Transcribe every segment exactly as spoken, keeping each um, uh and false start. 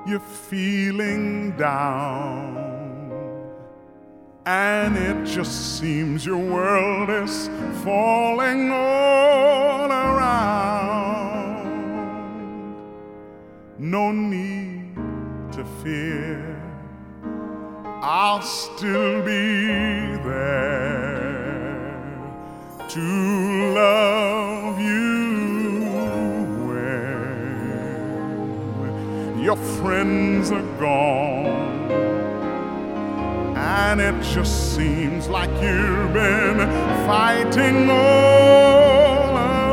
you're feeling down, and it just seems your world is falling all around. No need to fear, I'll still be there to love you when your friends are gone, and it just seems like you've been fighting all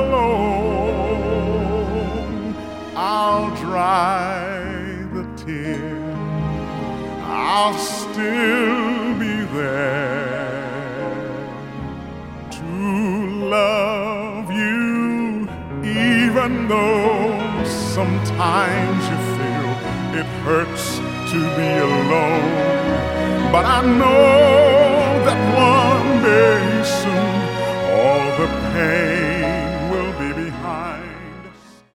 alone. I'll dry the tear, I'll still be there to love you, even though sometimes you feel it hurts to be alone. But I know that one day soon all the pain